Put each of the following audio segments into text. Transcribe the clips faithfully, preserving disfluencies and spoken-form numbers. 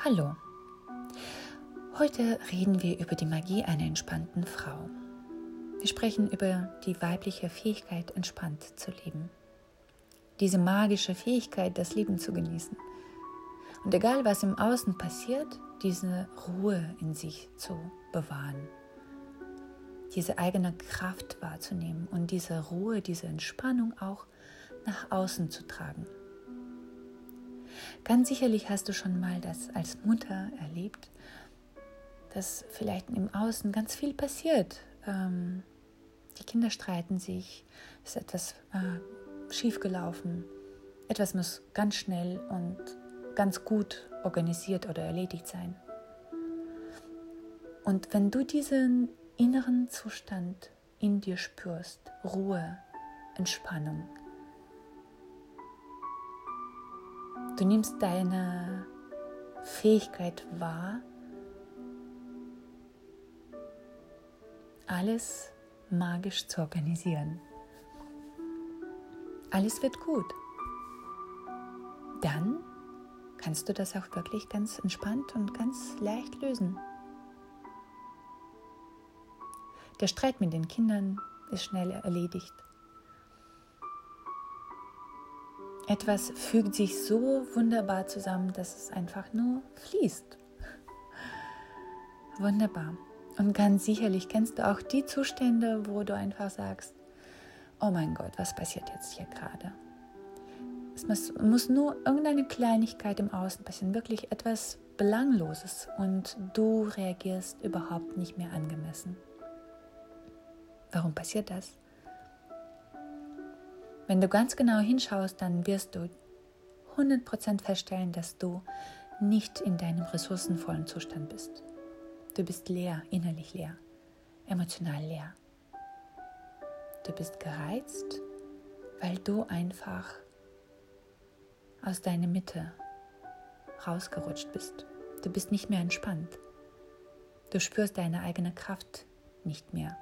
Hallo, heute reden wir über die Magie einer entspannten Frau. Wir sprechen über die weibliche Fähigkeit, entspannt zu leben. Diese magische Fähigkeit, das Leben zu genießen. Und egal, was im Außen passiert, diese Ruhe in sich zu bewahren. Diese eigene Kraft wahrzunehmen und diese Ruhe, diese Entspannung auch nach außen zu tragen. Ganz sicherlich hast du schon mal das als Mutter erlebt, dass vielleicht im Außen ganz viel passiert. Ähm, die Kinder streiten sich, ist etwas äh, schiefgelaufen, etwas muss ganz schnell und ganz gut organisiert oder erledigt sein. Und wenn du diesen inneren Zustand in dir spürst, Ruhe, Entspannung, du nimmst deine Fähigkeit wahr, alles magisch zu organisieren. Alles wird gut. Dann kannst du das auch wirklich ganz entspannt und ganz leicht lösen. Der Streit mit den Kindern ist schnell erledigt. Etwas fügt sich so wunderbar zusammen, dass es einfach nur fließt. Wunderbar. Und ganz sicherlich kennst du auch die Zustände, wo du einfach sagst, oh mein Gott, was passiert jetzt hier gerade? Es muss, muss nur irgendeine Kleinigkeit im Außen passieren, wirklich etwas Belangloses und du reagierst überhaupt nicht mehr angemessen. Warum passiert das? Wenn du ganz genau hinschaust, dann wirst du hundert Prozent feststellen, dass du nicht in deinem ressourcenvollen Zustand bist. Du bist leer, innerlich leer, emotional leer. Du bist gereizt, weil du einfach aus deiner Mitte rausgerutscht bist. Du bist nicht mehr entspannt. Du spürst deine eigene Kraft nicht mehr.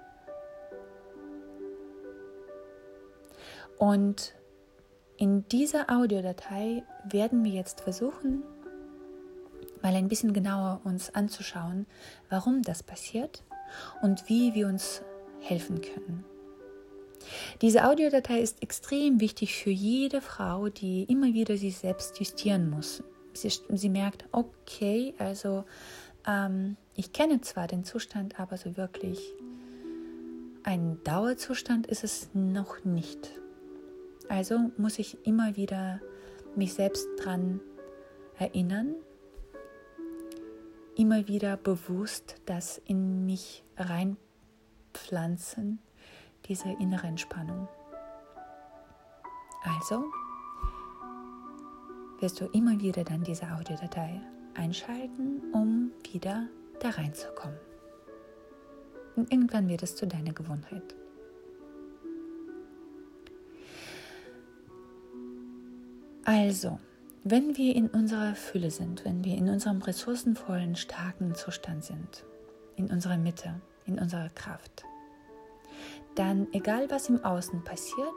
Und in dieser Audiodatei werden wir jetzt versuchen, mal ein bisschen genauer uns anzuschauen, warum das passiert und wie wir uns helfen können. Diese Audiodatei ist extrem wichtig für jede Frau, die immer wieder sich selbst justieren muss. Sie, sie merkt, okay, also ähm, ich kenne zwar den Zustand, aber so wirklich ein Dauerzustand ist es noch nicht. Also muss ich immer wieder mich selbst dran erinnern, immer wieder bewusst das in mich reinpflanzen, diese innere Entspannung. Also wirst du immer wieder dann diese Audiodatei einschalten, um wieder da reinzukommen. Und irgendwann wird es zu deiner Gewohnheit. Also, wenn wir in unserer Fülle sind, wenn wir in unserem ressourcenvollen, starken Zustand sind, in unserer Mitte, in unserer Kraft, dann, egal was im Außen passiert,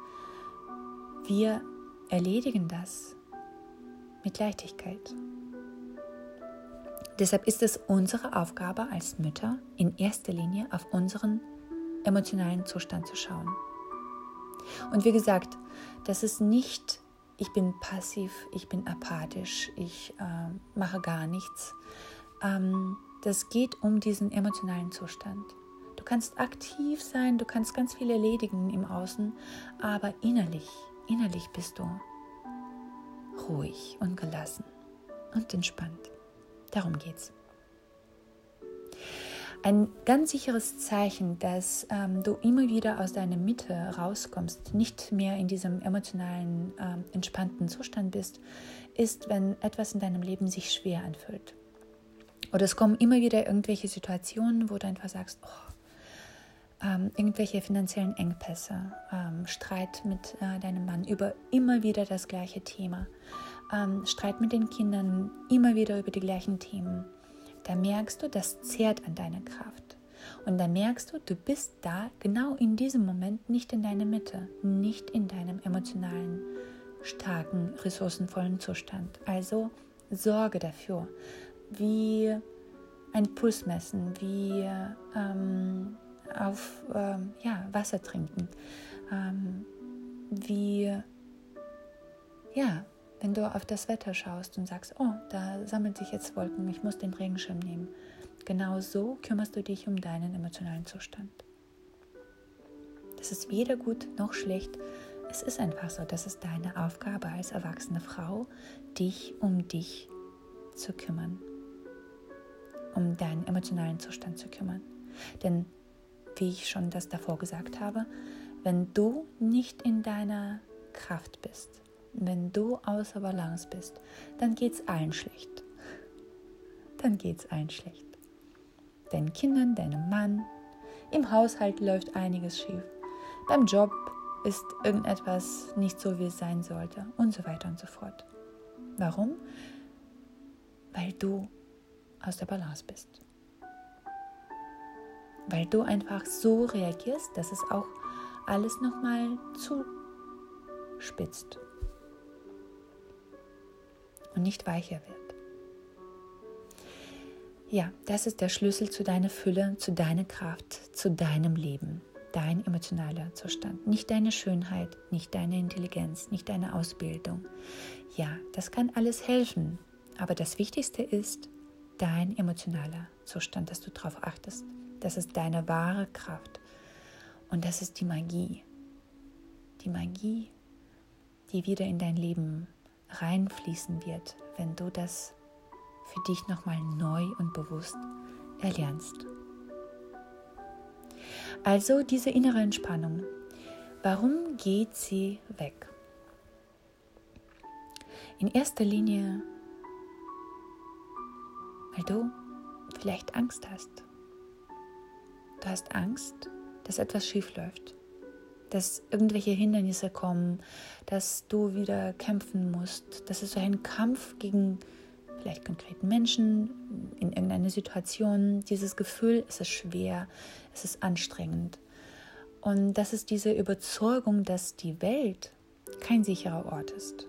wir erledigen das mit Leichtigkeit. Deshalb ist es unsere Aufgabe als Mütter, in erster Linie auf unseren emotionalen Zustand zu schauen. Und wie gesagt, das ist nicht ich bin passiv, ich bin apathisch, ich äh, mache gar nichts. Ähm, das geht um diesen emotionalen Zustand. Du kannst aktiv sein, du kannst ganz viel erledigen im Außen, aber innerlich, innerlich bist du ruhig und gelassen und entspannt. Darum geht's. Ein ganz sicheres Zeichen, dass ähm, du immer wieder aus deiner Mitte rauskommst, nicht mehr in diesem emotionalen, ähm, entspannten Zustand bist, ist, wenn etwas in deinem Leben sich schwer anfühlt. Oder es kommen immer wieder irgendwelche Situationen, wo du einfach sagst, oh, ähm, irgendwelche finanziellen Engpässe, ähm, Streit mit äh, deinem Mann über immer wieder das gleiche Thema, ähm, Streit mit den Kindern, immer wieder über die gleichen Themen. Da merkst du, das zehrt an deiner Kraft. Und da merkst du, du bist da genau in diesem Moment nicht in deiner Mitte, nicht in deinem emotionalen, starken, ressourcenvollen Zustand. Also sorge dafür, wie ein Puls messen, wie ähm, auf ähm, ja, Wasser trinken, ähm, wie, ja, wenn du auf das Wetter schaust und sagst, oh, da sammelt sich jetzt Wolken, ich muss den Regenschirm nehmen. Genau so kümmerst du dich um deinen emotionalen Zustand. Das ist weder gut noch schlecht. Es ist einfach so, das ist deine Aufgabe als erwachsene Frau, dich um dich zu kümmern, um deinen emotionalen Zustand zu kümmern. Denn, wie ich schon das davor gesagt habe, wenn du nicht in deiner Kraft bist, wenn du außer Balance bist, dann geht es allen schlecht. Dann geht es allen schlecht. Deinen Kindern, deinem Mann, im Haushalt läuft einiges schief, beim Job ist irgendetwas nicht so, wie es sein sollte und so weiter und so fort. Warum? Weil du aus der Balance bist. Weil du einfach so reagierst, dass es auch alles nochmal zuspitzt und nicht weicher wird. Ja, das ist der Schlüssel zu deiner Fülle, zu deiner Kraft, zu deinem Leben. Dein emotionaler Zustand. Nicht deine Schönheit, nicht deine Intelligenz, nicht deine Ausbildung. Ja, das kann alles helfen. Aber das Wichtigste ist dein emotionaler Zustand, dass du darauf achtest. Das ist deine wahre Kraft. Und das ist die Magie. Die Magie, die wieder in dein Leben reinfließen wird, wenn du das für dich nochmal neu und bewusst erlernst. Also diese innere Entspannung. Warum geht sie weg? In erster Linie, weil du vielleicht Angst hast. Du hast Angst, dass etwas schief läuft, dass irgendwelche Hindernisse kommen, dass du wieder kämpfen musst, dass es so ein Kampf gegen vielleicht konkreten Menschen in irgendeiner Situation, dieses Gefühl, es ist schwer, es ist anstrengend. Und das ist diese Überzeugung, dass die Welt kein sicherer Ort ist.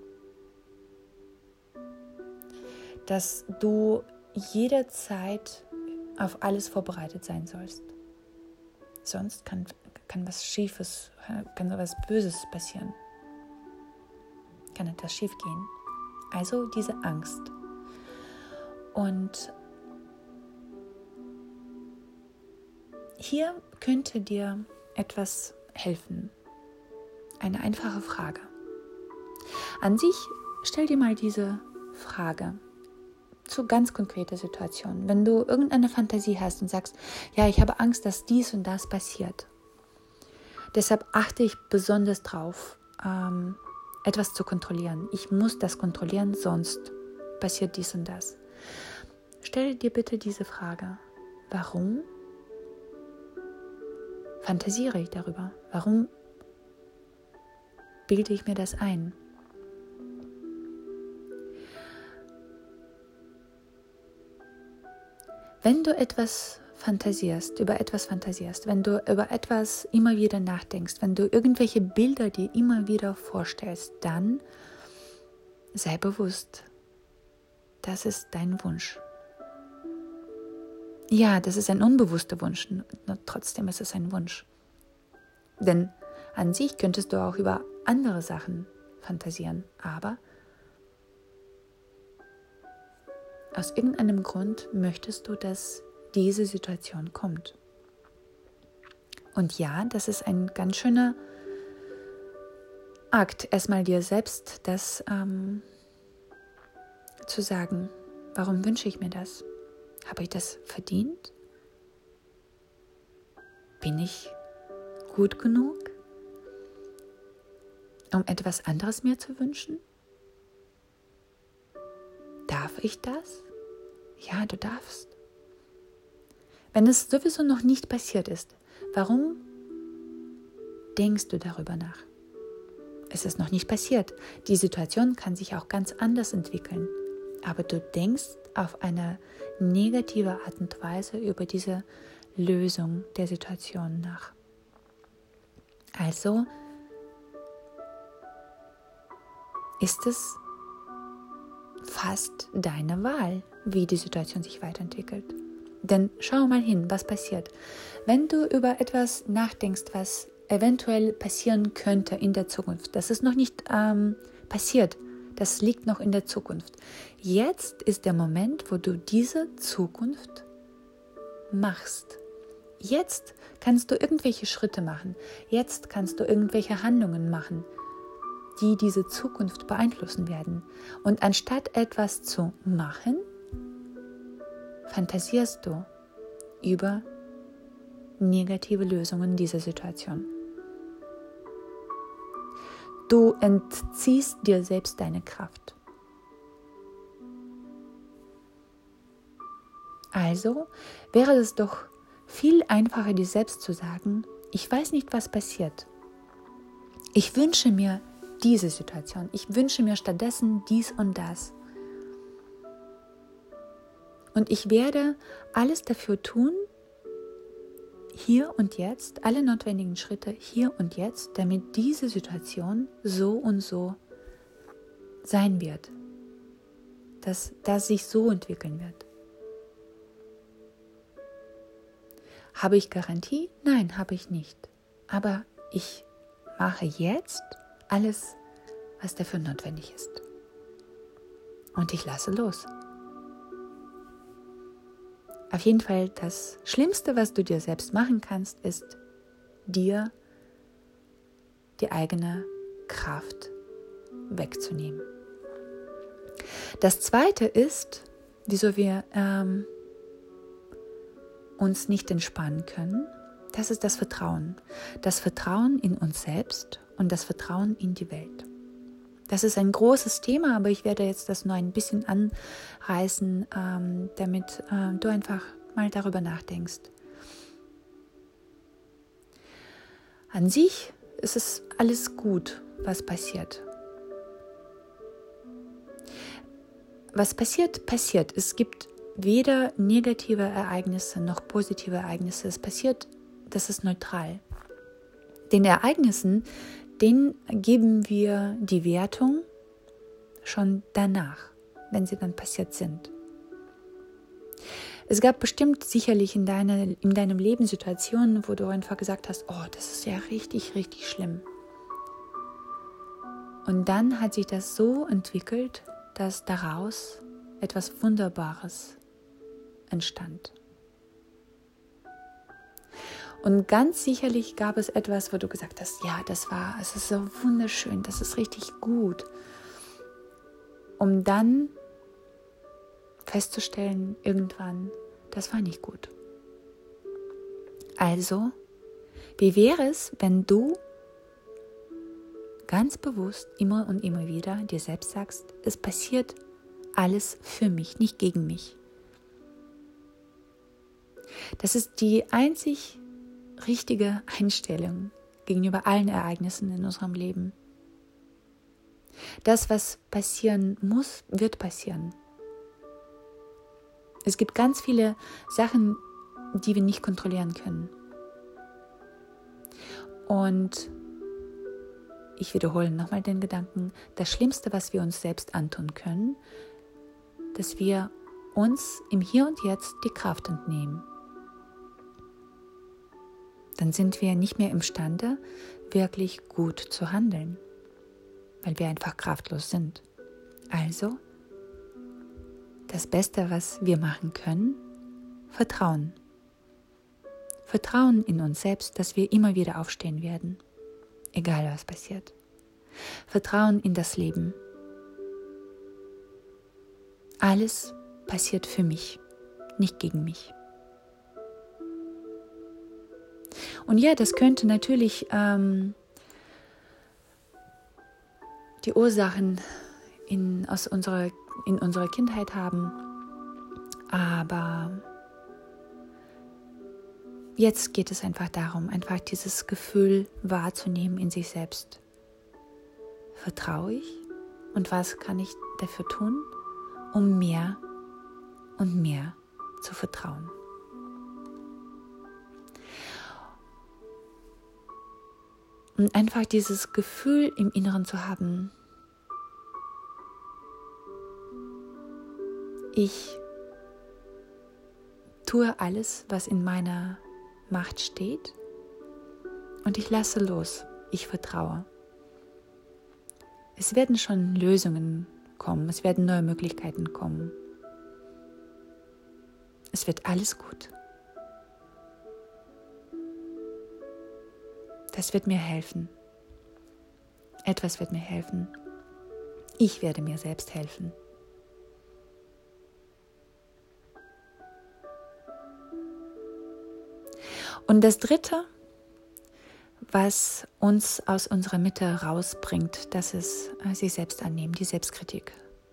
Dass du jederzeit auf alles vorbereitet sein sollst. Sonst kann, kann was Schiefes, kann was Böses passieren. Kann etwas schief gehen. Also diese Angst. Und hier könnte dir etwas helfen. Eine einfache Frage. An sich stell dir mal diese Frage zu ganz konkreter Situation. Wenn du irgendeine Fantasie hast und sagst, ja, ich habe Angst, dass dies und das passiert. Deshalb achte ich besonders drauf, ähm, etwas zu kontrollieren. Ich muss das kontrollieren, sonst passiert dies und das. Stell dir bitte diese Frage. Warum fantasiere ich darüber? Warum bilde ich mir das ein? Wenn du etwas fantasierst, über etwas fantasierst, wenn du über etwas immer wieder nachdenkst, wenn du irgendwelche Bilder dir immer wieder vorstellst, dann sei bewusst, das ist dein Wunsch. Ja, das ist ein unbewusster Wunsch, trotzdem ist es ein Wunsch. Denn an sich könntest du auch über andere Sachen fantasieren, aber aus irgendeinem Grund möchtest du, dass diese Situation kommt. Und ja, das ist ein ganz schöner Akt, erstmal dir selbst das ähm, zu sagen. Warum wünsche ich mir das? Habe ich das verdient? Bin ich gut genug, um etwas anderes mir zu wünschen? Darf ich das? Ja, du darfst. Wenn es sowieso noch nicht passiert ist, warum denkst du darüber nach? Es ist noch nicht passiert. Die Situation kann sich auch ganz anders entwickeln. Aber du denkst auf eine negative Art und Weise über diese Lösung der Situation nach. Also ist es fast deine Wahl, wie die Situation sich weiterentwickelt. Denn schau mal hin, was passiert. Wenn du über etwas nachdenkst, was eventuell passieren könnte in der Zukunft, das ist noch nicht ähm, passiert, das liegt noch in der Zukunft. Jetzt ist der Moment, wo du diese Zukunft machst. Jetzt kannst du irgendwelche Schritte machen. Jetzt kannst du irgendwelche Handlungen machen, die diese Zukunft beeinflussen werden. Und anstatt etwas zu machen, fantasierst du über negative Lösungen dieser Situation. Du entziehst dir selbst deine Kraft. Also wäre es doch viel einfacher, dir selbst zu sagen, ich weiß nicht, was passiert. Ich wünsche mir diese Situation. Ich wünsche mir stattdessen dies und das. Und ich werde alles dafür tun, hier und jetzt, alle notwendigen Schritte hier und jetzt, damit diese Situation so und so sein wird. Dass das sich so entwickeln wird. Habe ich Garantie? Nein, habe ich nicht. Aber ich mache jetzt alles, was dafür notwendig ist. Und ich lasse los. Auf jeden Fall, das Schlimmste, was du dir selbst machen kannst, ist, dir die eigene Kraft wegzunehmen. Das Zweite ist, wieso wir ähm, uns nicht entspannen können, das ist das Vertrauen. Das Vertrauen in uns selbst und das Vertrauen in die Welt. Das ist ein großes Thema, aber ich werde jetzt das nur ein bisschen anreißen, ähm, damit äh, du einfach mal darüber nachdenkst. An sich ist es alles gut, was passiert. Was passiert, passiert. Es gibt weder negative Ereignisse noch positive Ereignisse. Es passiert, das ist neutral. Den Ereignissen, denen geben wir die Wertung schon danach, wenn sie dann passiert sind. Es gab bestimmt sicherlich in, deiner, in deinem Leben Situationen, wo du einfach gesagt hast, oh, das ist ja richtig, richtig schlimm. Und dann hat sich das so entwickelt, dass daraus etwas Wunderbares entstand. Und ganz sicherlich gab es etwas, wo du gesagt hast, ja, das war, es ist so wunderschön, das ist richtig gut. Um dann festzustellen, irgendwann, das war nicht gut. Also, wie wäre es, wenn du ganz bewusst immer und immer wieder dir selbst sagst, es passiert alles für mich, nicht gegen mich. Das ist die einzig richtige Einstellung gegenüber allen Ereignissen in unserem Leben. Das, was passieren muss, wird passieren. Es gibt ganz viele Sachen, die wir nicht kontrollieren können. Und ich wiederhole nochmal den Gedanken, das Schlimmste, was wir uns selbst antun können, dass wir uns im Hier und Jetzt die Kraft entnehmen. Dann sind wir nicht mehr imstande, wirklich gut zu handeln, weil wir einfach kraftlos sind. Also, das Beste, was wir machen können, Vertrauen. Vertrauen in uns selbst, dass wir immer wieder aufstehen werden, egal was passiert. Vertrauen in das Leben. Alles passiert für mich, nicht gegen mich. Und ja, das könnte natürlich ähm, die Ursachen in, aus unserer, in unserer Kindheit haben. Aber jetzt geht es einfach darum, einfach dieses Gefühl wahrzunehmen in sich selbst. Vertraue ich? Und was kann ich dafür tun, um mehr und mehr zu vertrauen? Und einfach dieses Gefühl im Inneren zu haben, Ich tue alles, was in meiner Macht steht, und ich lasse los. Ich vertraue. Es werden schon Lösungen kommen, es werden neue Möglichkeiten kommen. Es wird alles gut. Das wird mir helfen. Etwas wird mir helfen. Ich werde mir selbst helfen. Und das Dritte, was uns aus unserer Mitte rausbringt, das ist sich selbst annehmen, die Selbstkritik.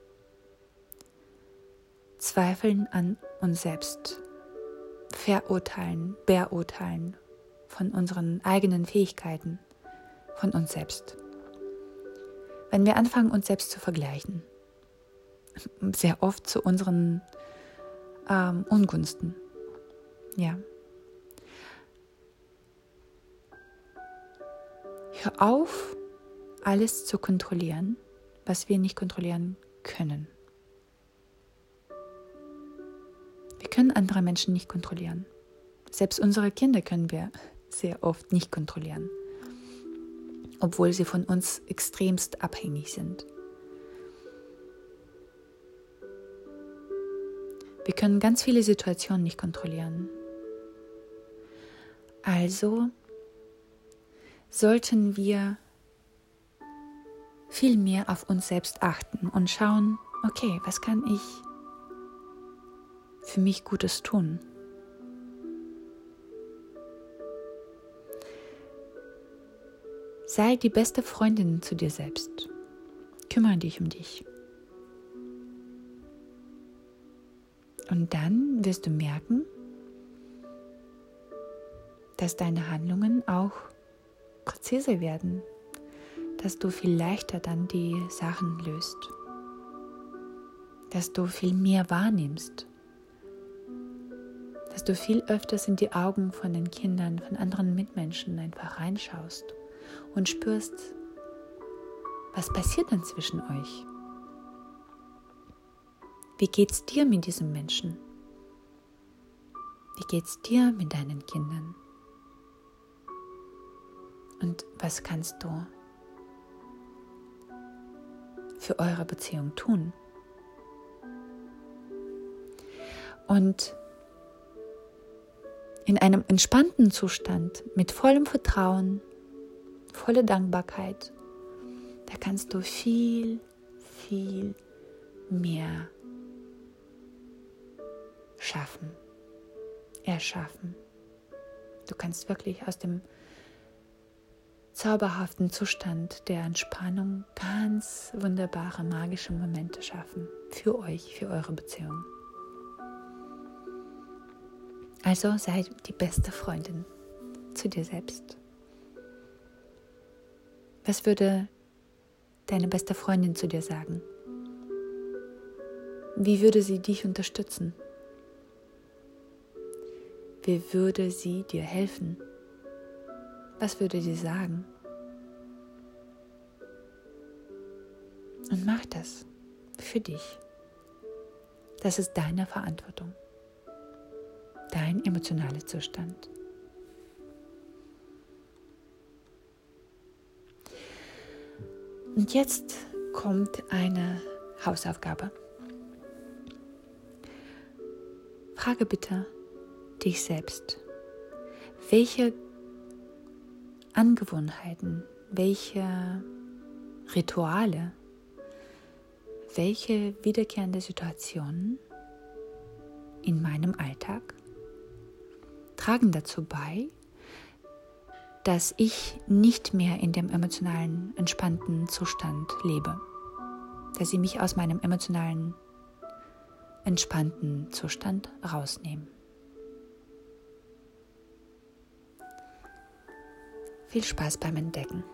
Zweifeln an uns selbst, verurteilen, beurteilen von unseren eigenen Fähigkeiten, von uns selbst. Wenn wir anfangen, uns selbst zu vergleichen, sehr oft zu unseren ähm, Ungunsten, ja. Hör auf, alles zu kontrollieren, was wir nicht kontrollieren können. Wir können andere Menschen nicht kontrollieren. Selbst unsere Kinder können wir sehr oft nicht kontrollieren, obwohl sie von uns extremst abhängig sind. Wir können ganz viele Situationen nicht kontrollieren. Also sollten wir viel mehr auf uns selbst achten und schauen, okay, was kann ich für mich Gutes tun? Sei die beste Freundin zu dir selbst. Kümmere dich um dich. Und dann wirst du merken, dass deine Handlungen auch präzise werden, dass du viel leichter dann die Sachen löst, dass du viel mehr wahrnimmst, dass du viel öfters in die Augen von den Kindern, von anderen Mitmenschen einfach reinschaust und spürst, was passiert denn zwischen euch? Wie geht's dir mit diesem Menschen? Wie geht's dir mit deinen Kindern? Und was kannst du für eure Beziehung tun? Und in einem entspannten Zustand, mit vollem Vertrauen, voller Dankbarkeit, da kannst du viel, viel mehr schaffen, erschaffen. Du kannst wirklich aus dem zauberhaften Zustand der Entspannung ganz wunderbare, magische Momente schaffen. Für euch, für eure Beziehung. Also sei die beste Freundin zu dir selbst. Was würde deine beste Freundin zu dir sagen? Wie würde sie dich unterstützen? Wie würde sie dir helfen? Was würde sie sagen? Und mach das für dich. Das ist deine Verantwortung. Dein emotionaler Zustand. Und jetzt kommt eine Hausaufgabe. Frage bitte dich selbst, welche Angewohnheiten, welche Rituale, welche wiederkehrende Situationen in meinem Alltag tragen dazu bei, dass ich nicht mehr in dem emotionalen, entspannten Zustand lebe, dass ich mich aus meinem emotionalen, entspannten Zustand rausnehme. Viel Spaß beim Entdecken.